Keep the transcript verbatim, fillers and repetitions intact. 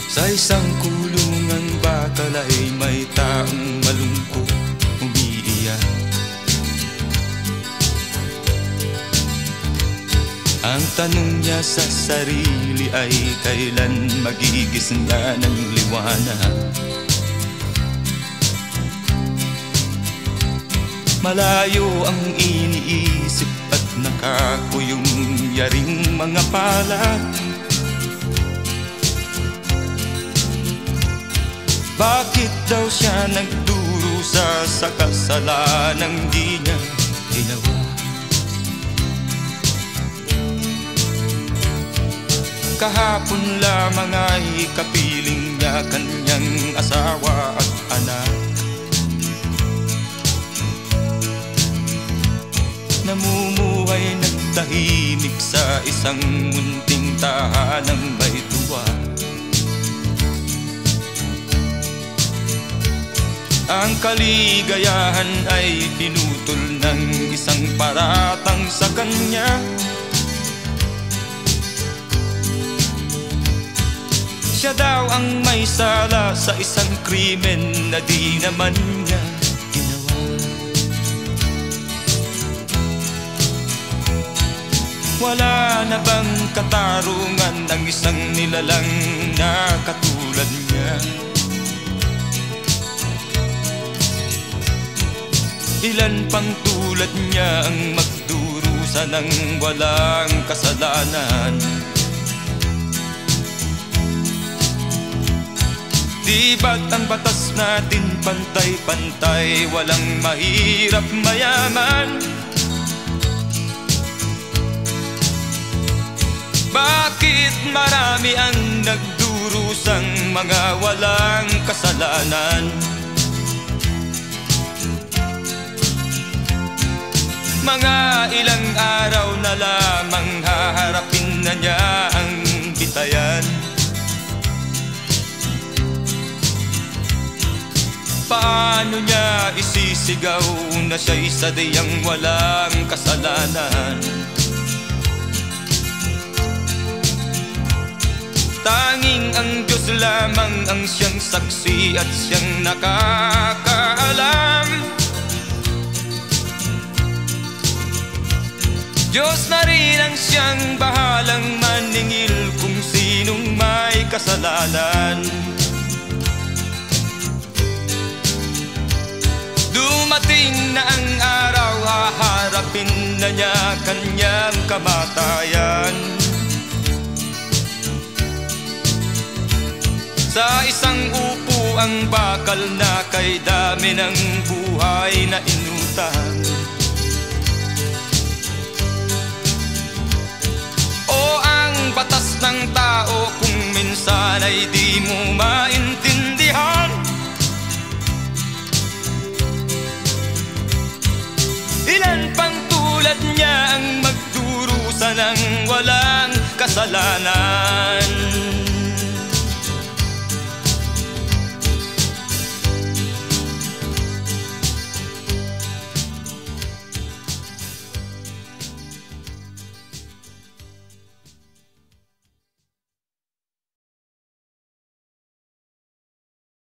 Sa isang kulungang bakal ay may taong malungkot umiiyak. Ang tanong niya sa sarili ay kailan magigising na ng liwanag. Malayo ang iniisip at nakakuyong yaring mga palad. Bakit daw siya nagdurusa sa kasalanang di niya ginawa? Kahapon lamang ay kapiling niya kanyang asawa at anak. Namumuhay nagtahimik sa isang munting tahanang may tuwa. Ang kaligayahan ay pinutol ng isang paratang sa kanya. Siya daw ang may sala sa isang krimen na di naman niya ginawa. Wala na bang katarungan ang isang nilalang na katulad niya? Ilan pang tulad niya ang magdurusa ng walang kasalanan? Di ba't ang batas natin pantay-pantay, walang mahirap mayaman? Bakit marami ang nagdurusang mga walang kasalanan? Mga ilang araw na lamang haharapin na niya ang bitayan. Paano niya isisigaw na siya'y sadyang walang kasalanan? Tanging ang Diyos lamang ang siyang saksi at siyang nakakaalam. Diyos na rin ang siyang bahalang maningil kung sinong may kasalanan. Dumating na ang araw, haharapin na niya kanyang kamatayan. Sa isang upo ang bakal na kay dami ng buhay na inutang. Batas ng tao kung minsan ay di mo maintindihan. Ilan pang tulad niya ang magdurusa ng walang kasalanan?